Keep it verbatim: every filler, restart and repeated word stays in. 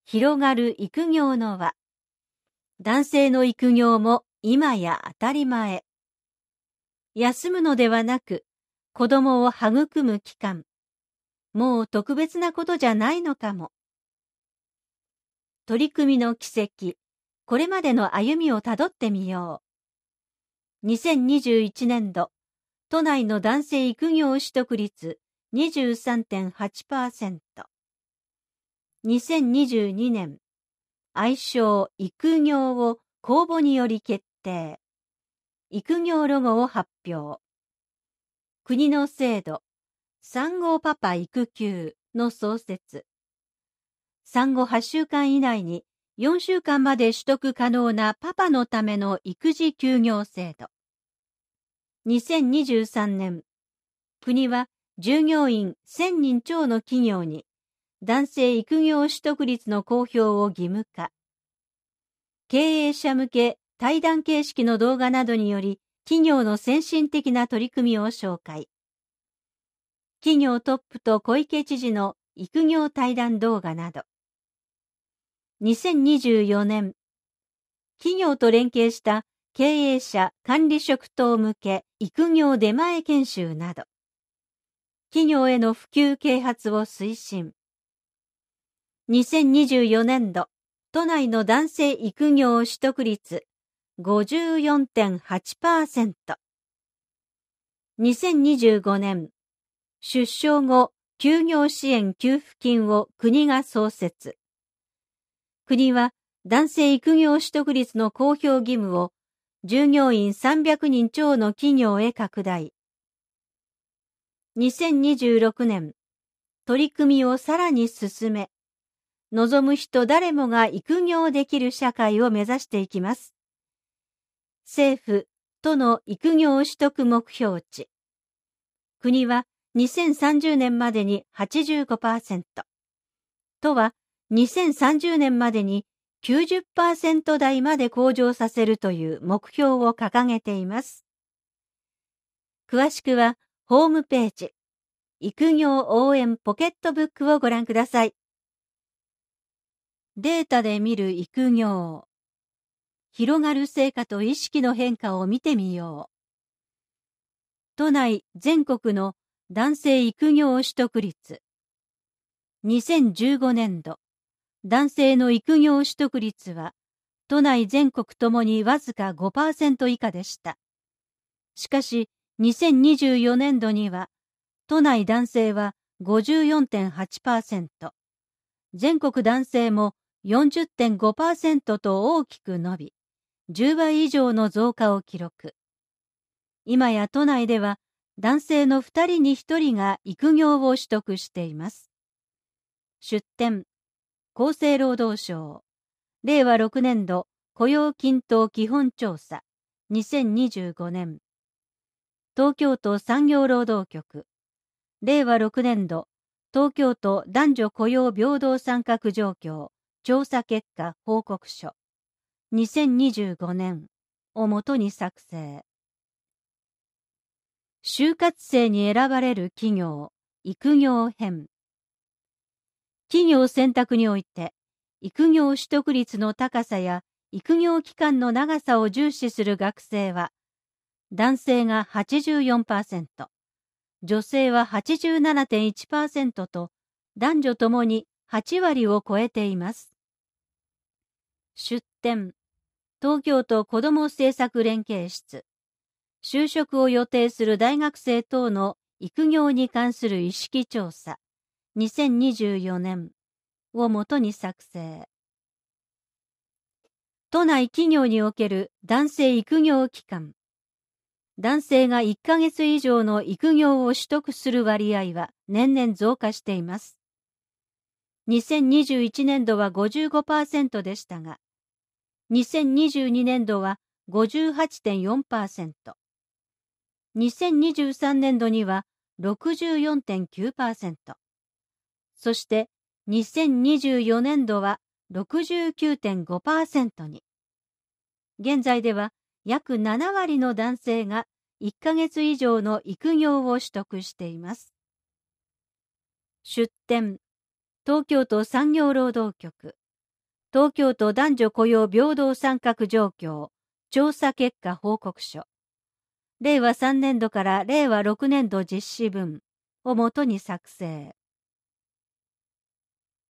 広がる育業の輪。男性の育業も今や当たり前。休むのではなく、子供を育む期間。もう特別なことじゃないのかも。取り組みの軌跡。これまでの歩みをたどってみよう。にせんにじゅういちねんど、都内の男性育業取得率 にじゅうさんてんはちパーセント。にせんにじゅうにねん、愛称育業を公募により決定。育業ロゴを発表。国の制度、産後パパ育休の創設。産後はっしゅうかん以内によんしゅうかんまで取得可能なパパのための育児休業制度。にせんにじゅうさんねん、国は従業員せんにん超の企業に男性育業取得率の公表を義務化。経営者向け対談形式の動画などにより企業の先進的な取り組みを紹介。企業トップと小池知事の育業対談動画など。にせんにじゅうよねん、企業と連携した経営者管理職等向け育業出前研修など。企業への普及啓発を推進。にせんにじゅうよねんど、都内の男性育業取得率 ごじゅうよんてんはちパーセント。にせんにじゅうごねん、出生後休業支援給付金を国が創設。国は男性育業取得率の公表義務を従業員さんびゃくにん超の企業へ拡大。にせんにじゅうろくねん、取り組みをさらに進め、望む人誰もが育業できる社会を目指していきます。政府、都の育業取得目標値。国はにせんさんじゅうねんまでに はちじゅうごパーセント。都はにせんさんじゅうねんまでに きゅうじゅっパーセント 台まで向上させるという目標を掲げています。詳しくはホームページ、育業応援ポケットブックをご覧ください。データで見る育業。広がる成果と意識の変化を見てみよう。都内全国の男性育業取得率。にせんじゅうごねんど、男性の育業取得率は、都内全国ともにわずか ごパーセント 以下でした。しかし、にせんにじゅうよねんどには、都内男性は ごじゅうよんてんはちパーセント、全国男性も よんじゅってんごパーセント と大きく伸び、じゅうばい以上の増加を記録。今や都内では男性のふたりにひとりが育業を取得しています。出典、厚生労働省、れいわろくねんど雇用均等基本調査、にせんにじゅうごねん。東京都産業労働局、れいわろくねんど東京都男女雇用平等参画状況調査結果報告書、にせんにじゅうごねんをもとに作成。就活生に選ばれる企業、育業編。企業選択において、育業取得率の高さや育業期間の長さを重視する学生は、男性が はちじゅうよんパーセント、女性は はちじゅうななてんいちパーセント と、男女ともにはちわりを超えています。出典、東京都子ども政策連携室、就職を予定する大学生等の育業に関する意識調査、にせんにじゅうよねんをもとに作成。都内企業における男性育業期間。男性がいっかげつ以上の育業を取得する割合は年々増加しています。にせんにじゅういちねんどは ごじゅうごパーセント でしたが、にせんにじゅうにねんどは ごじゅうはちてんよんパーセント、にせんにじゅうさんねんどには ろくじゅうよんてんきゅうパーセント、そしてにせんにじゅうよねんどは ろくじゅうきゅうてんごパーセント に。現在では約ななわりの男性がいっかげつ以上の育業を取得しています。出典、東京都産業労働局、 東京都男女雇用平等参画状況調査結果報告書れいわさんねんどかられいわろくねんど実施分をもとに作成。